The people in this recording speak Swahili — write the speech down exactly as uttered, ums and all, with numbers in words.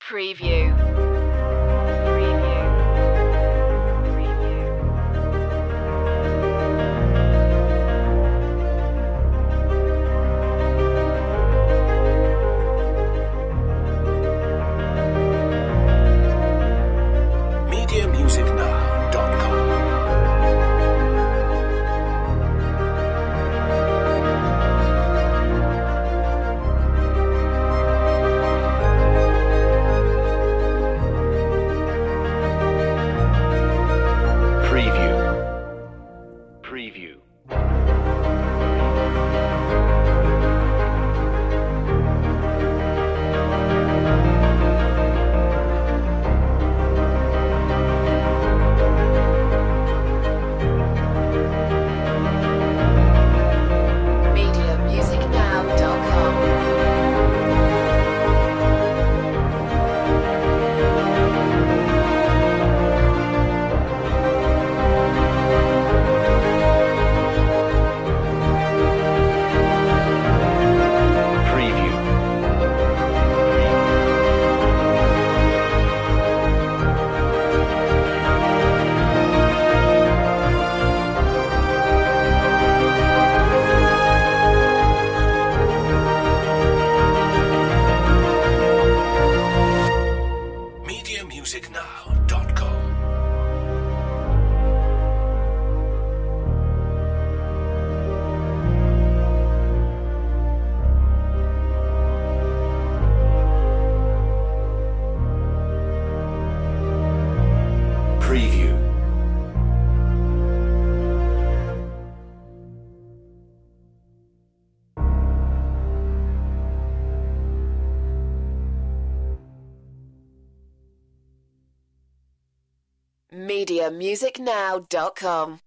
Preview. Preview. Preview. media music now dot com. Preview. Preview. media music now dot com. Preview. media music now dot com. Preview. media music now dot com.